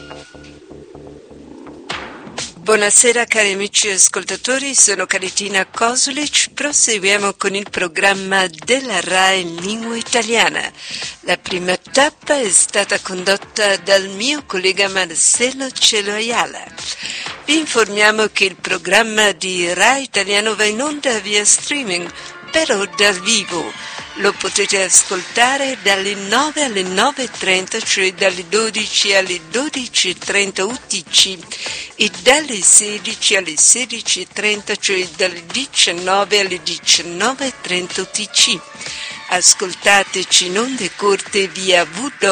Buonasera cari amici ascoltatori, sono Caritina Kosulic, proseguiamo con il programma della RAI in lingua italiana. La prima tappa è stata condotta dal mio collega Marcello Celoiala. Vi informiamo che il programma di RAI Italiano va in onda via streaming, però dal vivo. Lo potete ascoltare dalle 9 alle 9.30, cioè dalle 12 alle 12.30 UTC e dalle 16 alle 16.30, cioè dalle 19 alle 19.30 UTC. Ascoltateci in onde corte via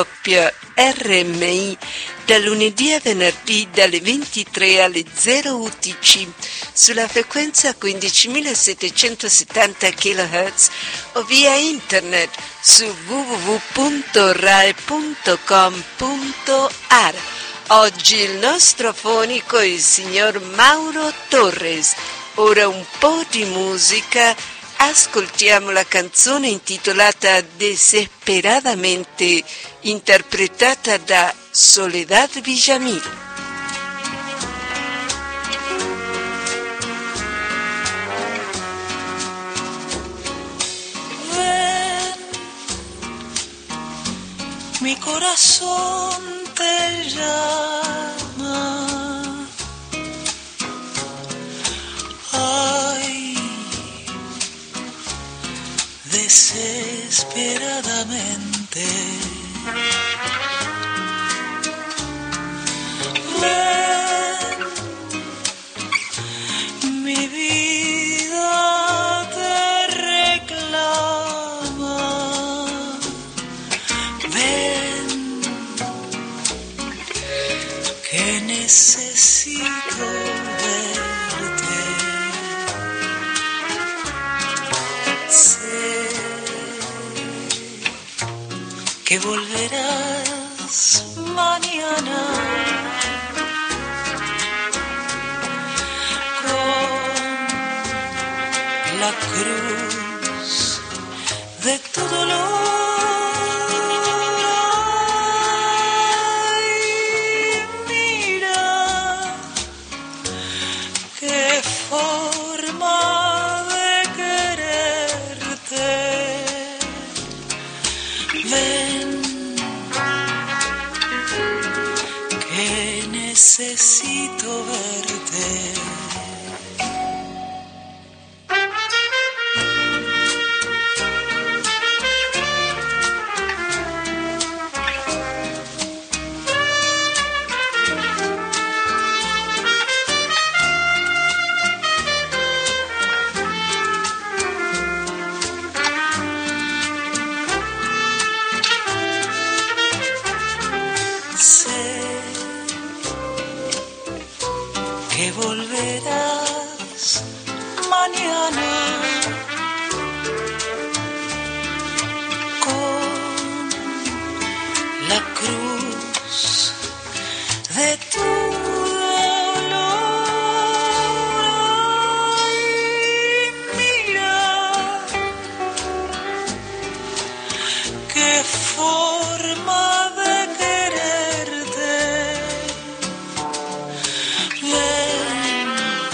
WRMI da lunedì a venerdì dalle 23 alle 0 UTC sulla frequenza 15.770 kHz o via internet su www.rai.com.ar. Oggi il nostro fonico è il signor Mauro Torres. Ora un po' di musica. Ascoltiamo la canzone intitolata Desesperadamente, interpretata da Soledad Villamil. Ven, mi corazón te llama. Ay, desesperadamente. Ven, mi vida te reclama. Ven, que necesito verte. Sé que volverás mañana con la cruz de tu dolor. Ay, mira qué forma de quererte. Ven, que necesito verte. Sé que volverás mañana con la cruz de tu dolor. Ay, mira qué forma de quererte. Ven,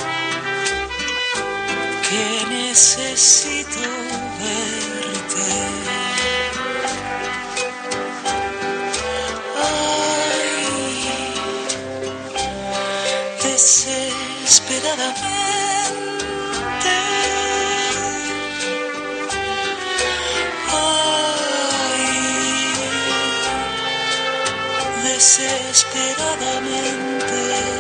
que necesito verte. Ay, desesperadamente. Ay, desesperadamente.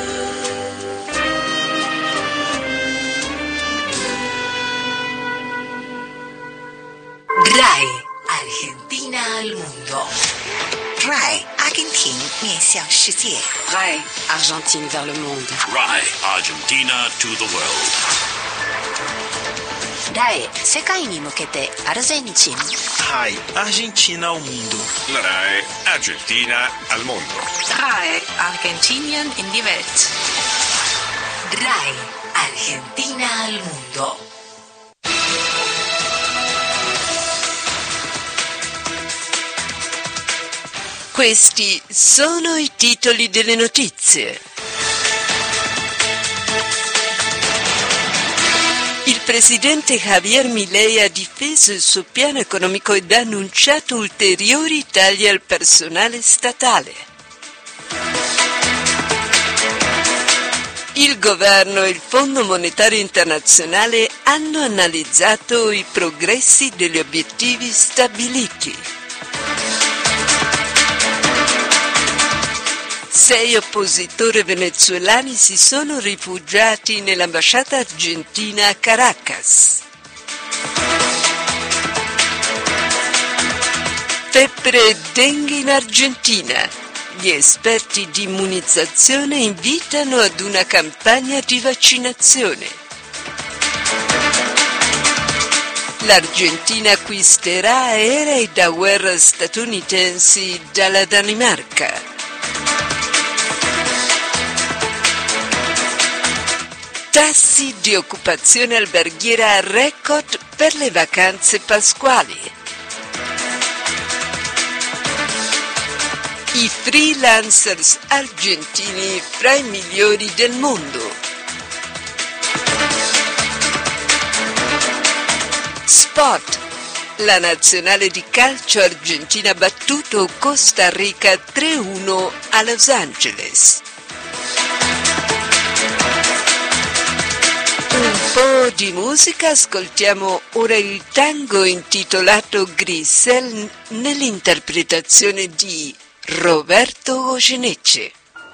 RAI Argentina al mundo. RAI Argentina 面向世界。RAI Argentine vers le monde. RAI Argentina to the world. RAI 世界に向けてアルゼンチン。 RAI Argentina al mundo. La RAI Argentina al mondo. RAI Argentinien in die Welt. RAI Argentina al mundo. Questi sono i titoli delle notizie. Il presidente Javier Milei ha difeso il suo piano economico ed ha annunciato ulteriori tagli al personale statale. Il governo e il Fondo Monetario Internazionale hanno analizzato i progressi degli obiettivi stabiliti. 6 oppositori venezuelani si sono rifugiati nell'ambasciata argentina a Caracas. Febbre e dengue in Argentina. Gli esperti di immunizzazione invitano ad una campagna di vaccinazione. L'Argentina acquisterà aerei da guerra statunitensi dalla Danimarca. Tassi di occupazione alberghiera a record per le vacanze pasquali. I freelancers argentini fra i migliori del mondo. Sport. La nazionale di calcio argentina ha battuto Costa Rica 3-1 a Los Angeles. Un po' di musica, ascoltiamo ora il tango intitolato Grisel nell'interpretazione di Roberto Goyeneche.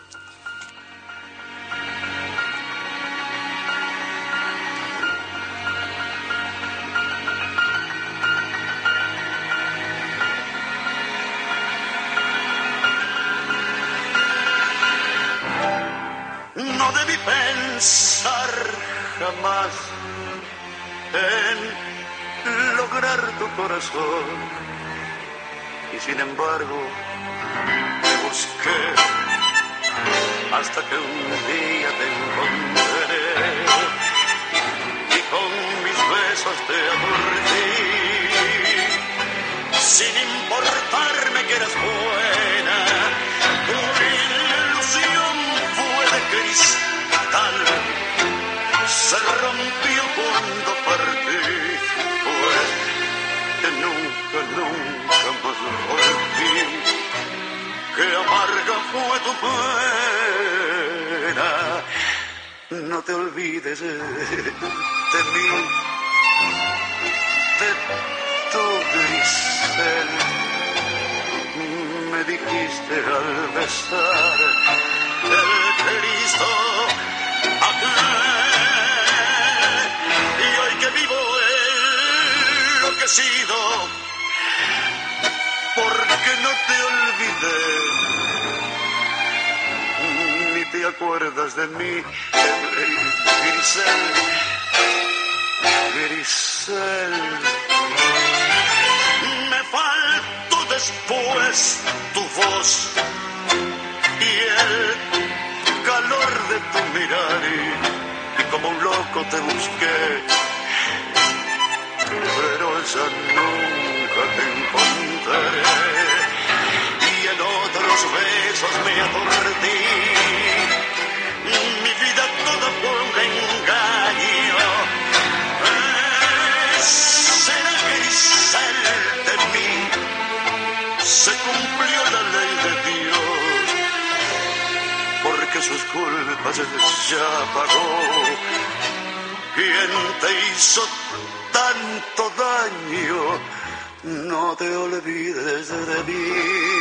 No debí pensar jamás en lograr tu corazón y sin embargo te busqué hasta que un día te encontré y con mis besos te aturdí sin importarme que eras buena. Tu ilusión fue de cristal, se rompió cuando partí, pues que nunca más volví. Qué amarga fue tu pena, no te olvides de mí, de tu Grisel. Me dijiste al besar el Cristo aquel, y hoy que vivo enloquecido, porque no te olvidé, ni te acuerdas de mí, Grisel, Grisel. Me faltó después tu voz y el calor de tu mirar y como un loco te busqué, pero ya nunca te encontré y en otros besos me aturdí. Mi vida toda fue un engaño. Será Grisel de mí, se cumplió la ley de Dios, porque sus culpas ya pagó. Quien te hizo tanto daño, no te olvides de mí,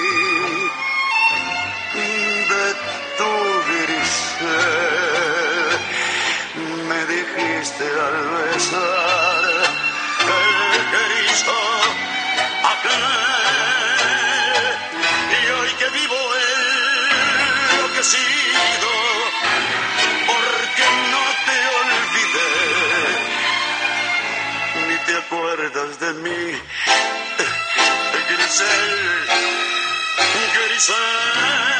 de tu Grisel. Me dijiste al besar el Cristo aquel, y hoy que vivo enloquecido, porque no te olvidé, ni te acuerdas de mí, Grisel, Grisel.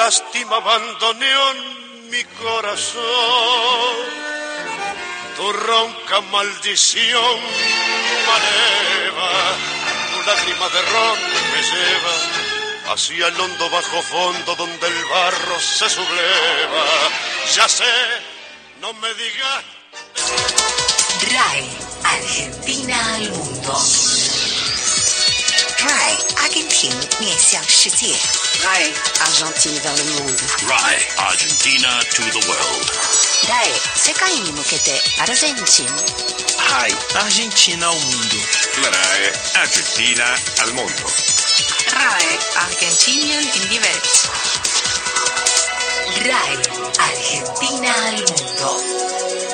lástima abandoneó mi corazón. Tu ronca maldición maleva, tu lágrima de ron me lleva hacia el hondo bajo fondo donde el barro se subleva. Ya sé, no me digas. RAI, Argentina al mundo. RAI, Argentina 面向世界。RAI, Argentina dans le monde. RAI, Argentina to the world. RAI, 世界に向けてアルゼンチン。 RAI, Argentina ao mundo. RAI, Argentina al mondo. RAI, Argentinien in die Welt. RAI, Argentina al mundo.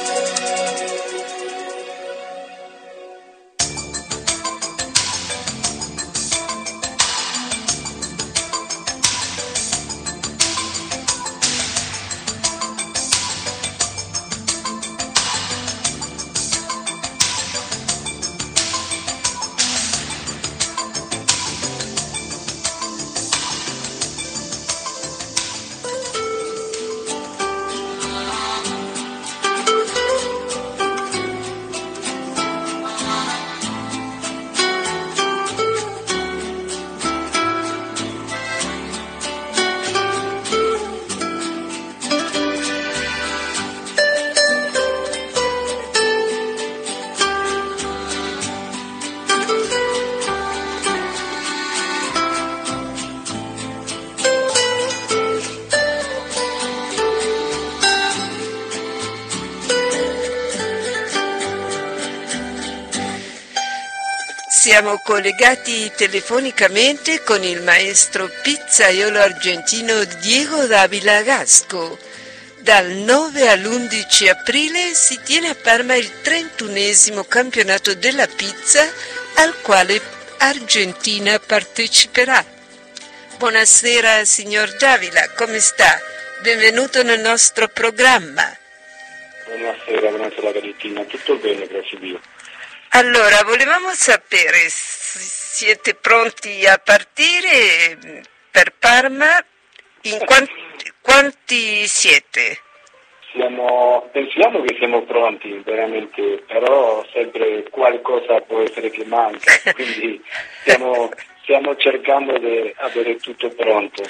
Siamo collegati telefonicamente con il maestro pizzaiolo argentino Diego Dávila Gasco. Dal 9 all'11 aprile si tiene a Parma il 31esimo campionato della pizza al quale Argentina parteciperà. Buonasera signor Dávila, come sta? Benvenuto nel nostro programma. Buonasera Valentina, tutto bene, grazie a Dio. Allora, volevamo sapere, siete pronti a partire per Parma? In quanti siete? Pensiamo che siamo pronti, veramente, però sempre qualcosa può essere che manca, quindi stiamo cercando di avere tutto pronto.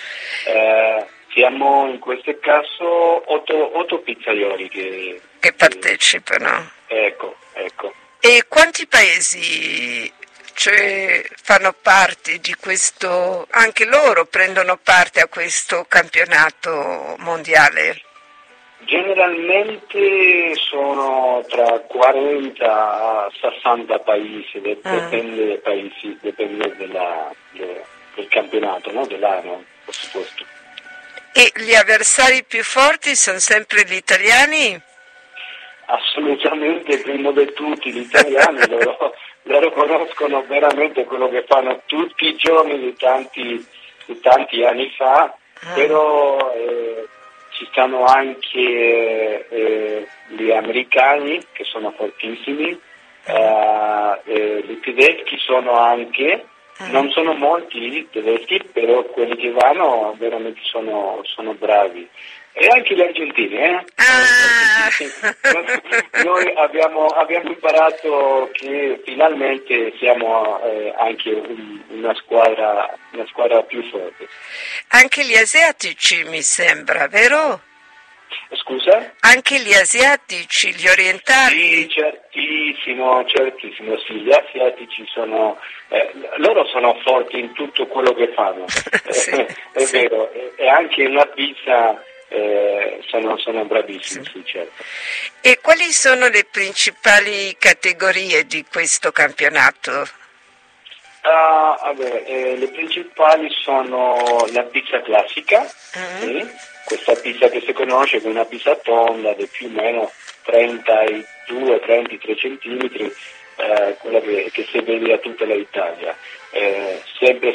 Siamo in questo caso 8 pizzaioli che partecipano. Ecco. E quanti paesi fanno parte di questo, anche loro prendono parte a questo campionato mondiale? Generalmente sono tra 40 a 60 paesi, dipende del campionato, no? Dell'anno, per supuesto. E gli avversari più forti sono sempre gli italiani? Assolutamente, prima di tutti gli italiani, loro conoscono veramente quello che fanno tutti i giorni di tanti anni fa, però ci stanno anche gli americani che sono fortissimi, i tedeschi sono anche, non sono molti i tedeschi, però quelli che vanno veramente sono bravi. E anche gli argentini, Noi abbiamo imparato che finalmente siamo anche una squadra più forte. Anche gli asiatici mi sembra, vero? Scusa? Anche gli asiatici, gli orientali? Sì, certissimo, sì, gli asiatici loro sono forti in tutto quello che fanno, sì, è vero, e anche una pizza sono bravissimi, sì, certo. E quali sono le principali categorie di questo campionato? Le principali sono la pizza classica, sì, questa pizza che si conosce come una pizza tonda di più o meno 32-33 centimetri, quella che si vede a tutta l'Italia. Sempre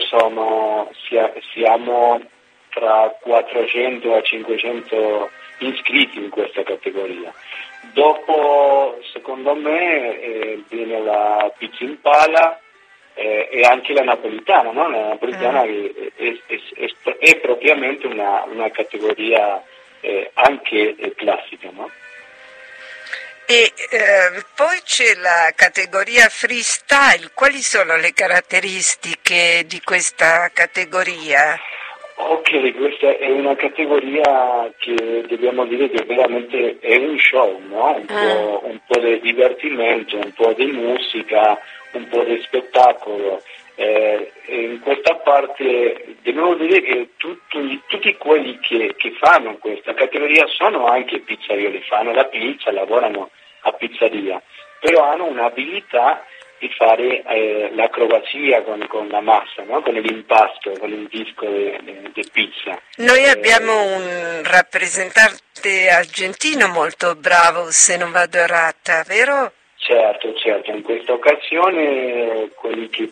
siamo tra 400 a 500 iscritti in questa categoria. Dopo, secondo me, viene la pizza in pala, e anche la napolitana, no? La napolitana è propriamente una categoria anche classica, no? E poi c'è la categoria freestyle. Quali sono le caratteristiche di questa categoria? Ok, questa è una categoria che dobbiamo dire che veramente è un show, no? Un po' di divertimento, un po' di musica, un po' di spettacolo. In questa parte dobbiamo dire che tutti quelli che fanno questa categoria sono anche pizzaioli, fanno la pizza, lavorano a pizzeria, però hanno un'abilità di fare l'acrobazia con la massa, no? Con l'impasto, con il disco di pizza. Noi abbiamo un rappresentante argentino molto bravo, se non vado errata, vero? Certo, in questa occasione quelli che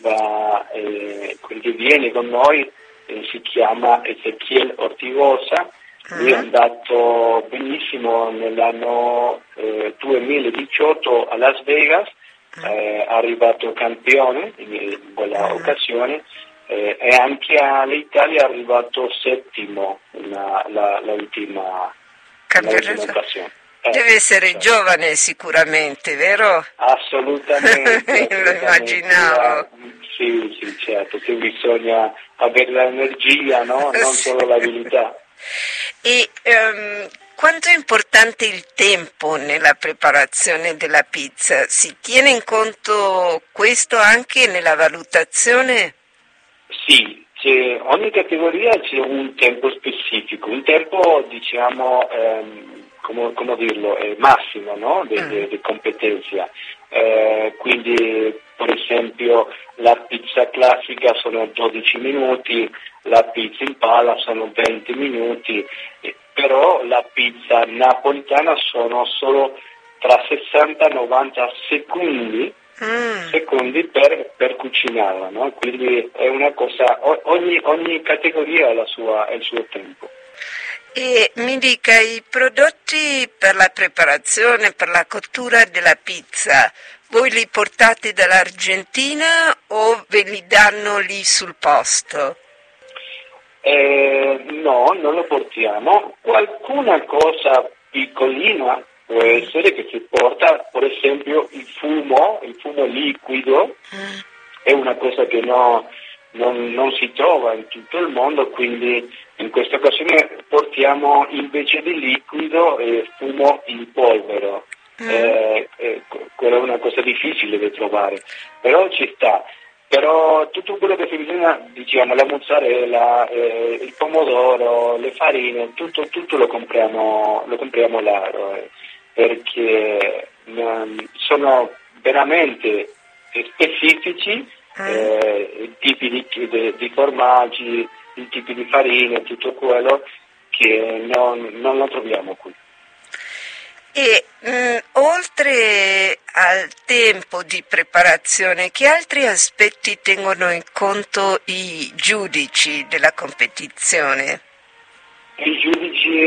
viene con noi si chiama Ezequiel Ortigosa. Lui è andato benissimo nell'anno 2018 a Las Vegas, è arrivato campione in quella occasione e anche all'Italia è arrivato settimo l'ultima occasione. Deve essere giovane sicuramente, vero? Assolutamente. Lo immaginavo. Sì, certo, che bisogna avere l'energia, no? Non solo l'abilità. E quanto è importante il tempo nella preparazione della pizza? Si tiene in conto questo anche nella valutazione? Sì, ogni categoria c'è un tempo specifico, un tempo diciamo, come dirlo, massimo, no? di competenza. Quindi per esempio la pizza classica sono 12 minuti, la pizza in pala sono 20 minuti, però la pizza napolitana sono solo tra 60 e 90 secondi per cucinarla, no? Quindi è una cosa, ogni categoria ha il suo tempo. E mi dica, i prodotti per la preparazione, per la cottura della pizza, voi li portate dall'Argentina o ve li danno lì sul posto? No, non lo portiamo. Qualcuna cosa piccolina può essere che si porta, per esempio il fumo liquido, è una cosa che non si trova in tutto il mondo, quindi in questa occasione portiamo invece di liquido fumo in polvere. Quella è una cosa difficile da trovare, però ci sta. Però tutto quello che bisogna, diciamo, la mozzarella, il pomodoro, le farine, tutto lo compriamo là, perché sono veramente specifici, i tipi di formaggi, i tipi di farine, tutto quello che non lo troviamo qui. E oltre al tempo di preparazione, che altri aspetti tengono in conto i giudici della competizione? I giudici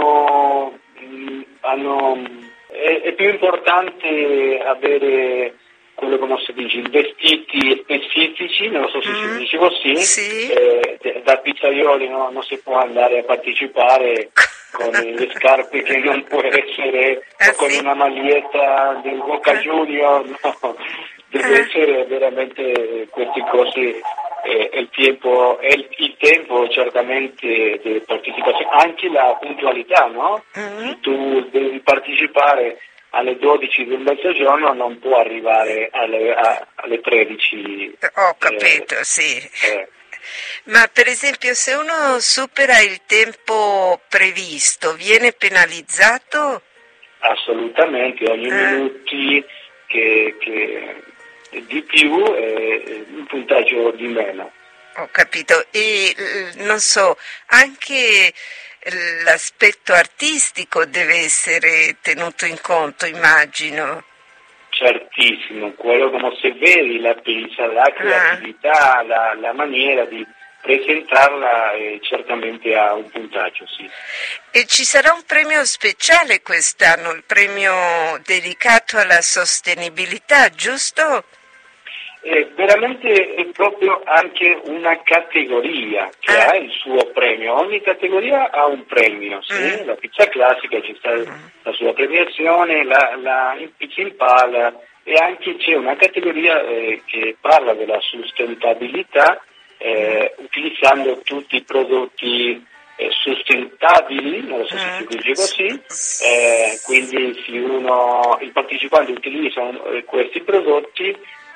è più importante avere quello, come si dice, vestiti specifici, non so se si dice così, sì. Da pizzaioli non si può andare a partecipare con le scarpe che non può essere, o con una maglietta del Boca Junior, no, deve essere veramente queste cose, il tempo certamente di partecipazione, anche la puntualità, no? Tu devi partecipare alle 12 del mezzogiorno, non può arrivare alle 13. Ho capito, sì. Ma per esempio se uno supera il tempo previsto viene penalizzato? Assolutamente, ogni minuto che di più è un punteggio di meno. Ho capito, e non so, anche l'aspetto artistico deve essere tenuto in conto, immagino. Certissimo, quello come se vedi la pizza, la creatività, la maniera di presentarla certamente ha un puntaggio, sì. E ci sarà un premio speciale quest'anno, il premio dedicato alla sostenibilità, giusto? Veramente è proprio anche una categoria che ha il suo premio. Ogni categoria ha un premio, sì? La pizza classica ci sta la sua premiazione, la pizza in pala, e anche c'è una categoria che parla della sustentabilità utilizzando tutti i prodotti sostentabili, non so se si dice così, quindi se il partecipante utilizza questi prodotti,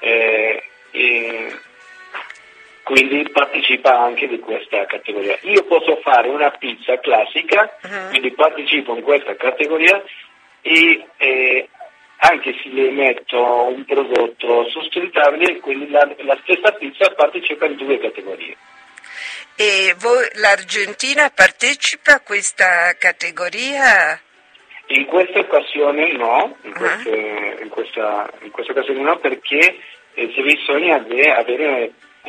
quindi partecipa anche di questa categoria. Io posso fare una pizza classica, quindi partecipo in questa categoria e anche se le metto un prodotto sostentabile, quindi la stessa pizza partecipa in 2 categorie. E l'Argentina partecipa a questa categoria? In questa occasione no, in questa occasione no, perché bisogna avere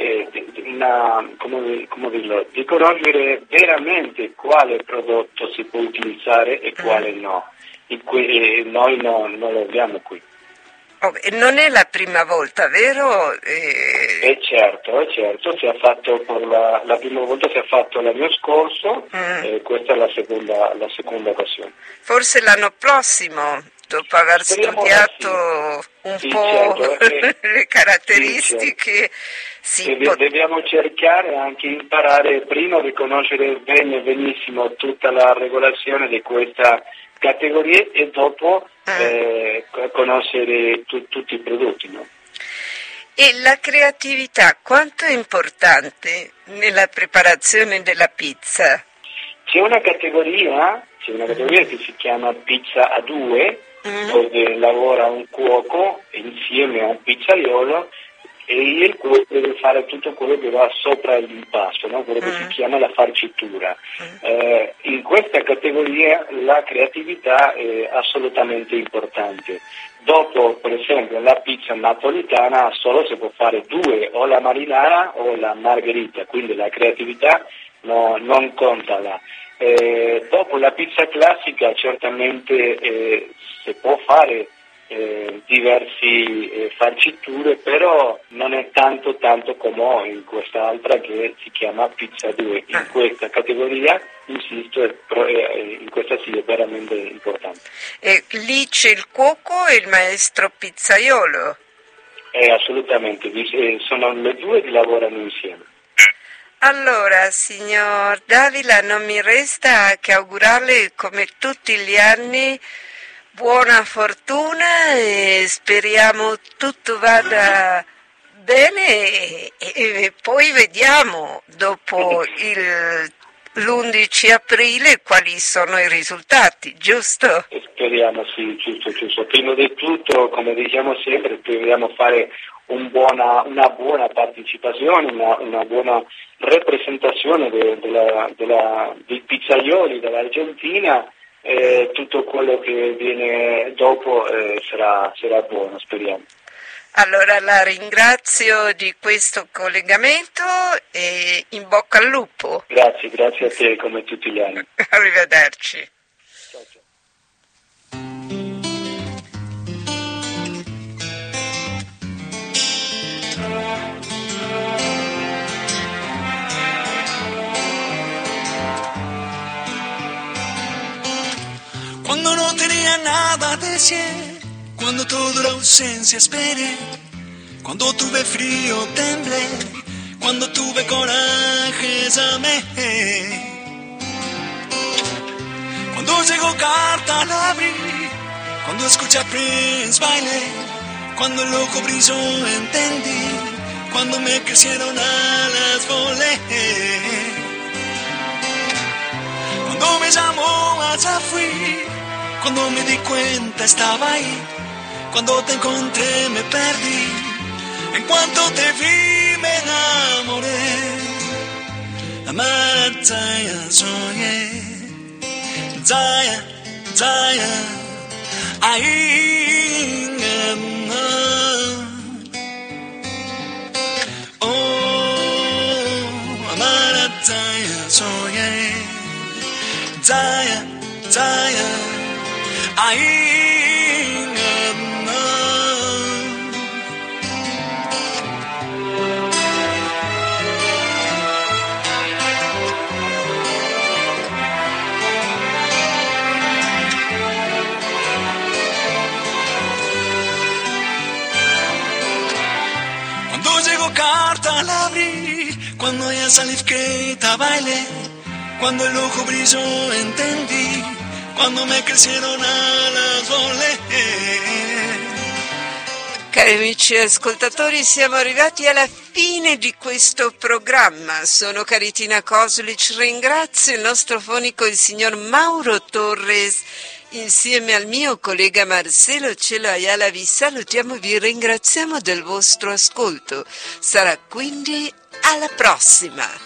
di conoscere veramente quale prodotto si può utilizzare e quale no. Noi non lo abbiamo qui. Non è la prima volta, vero? Certo, si è fatto la prima volta si è fatto l'anno scorso, questa è la seconda occasione. Forse l'anno prossimo, dopo aver studiato un po' certo, le caratteristiche. Dobbiamo cercare anche imparare prima di conoscere benissimo tutta la regolazione di questa categoria e dopo conoscere tutti i prodotti, no? E la creatività quanto è importante nella preparazione della pizza? C'è una categoria che si chiama pizza a 2, dove lavora un cuoco insieme a un pizzaiolo e il cuoco deve fare tutto quello che va sopra l'impasto, no? Quello che si chiama la farcitura. In questa categoria la creatività è assolutamente importante. Dopo, per esempio, la pizza napoletana solo si può fare 2, o la marinara o la margherita, quindi la creatività non conta là. Dopo la pizza classica certamente si può fare diversi farciture, però non è tanto come in quest'altra che si chiama pizza 2. In questa categoria, insisto, in questa sì è veramente importante. E lì c'è il cuoco e il maestro pizzaiolo? Assolutamente, sono le 2 che lavorano insieme. Allora, signor Davila, non mi resta che augurarle come tutti gli anni buona fortuna e speriamo tutto vada bene e poi vediamo dopo l'11 aprile quali sono i risultati, giusto? Speriamo, sì, giusto. Prima di tutto, come diciamo sempre, dobbiamo fare una buona partecipazione, una buona rappresentazione dei pizzaioli dell'Argentina. Tutto quello che viene dopo sarà buono, speriamo. Allora la ringrazio di questo collegamento e in bocca al lupo. Grazie a te come tutti gli anni. Arrivederci. Ciao. Cuando no tenía nada decir, cuando toda la ausencia esperé, cuando tuve frío temblé, cuando tuve coraje amé. Cuando llegó carta la abrí, cuando escuché a Prince bailé, cuando el ojo brilló entendí, cuando me crecieron alas volé. Cuando me llamó allá fui, cuando me di cuenta estaba ahí, cuando te encontré me perdí, en cuanto te vi me enamoré. Amar a Zaya soñé, Zaya, ahí oh, amar a Zaya soñé, Zaya, ahí abrí, cuando ella salí que bailé, cuando el ojo brilló entendí, quando me cresceron alas volé. Cari amici ascoltatori, siamo arrivati alla fine di questo programma. Sono Caritina Kosulic, ringrazio il nostro fonico, il signor Mauro Torres. Insieme al mio collega Marcelo Cielo Ayala vi salutiamo, vi ringraziamo del vostro ascolto. Sarà quindi alla prossima.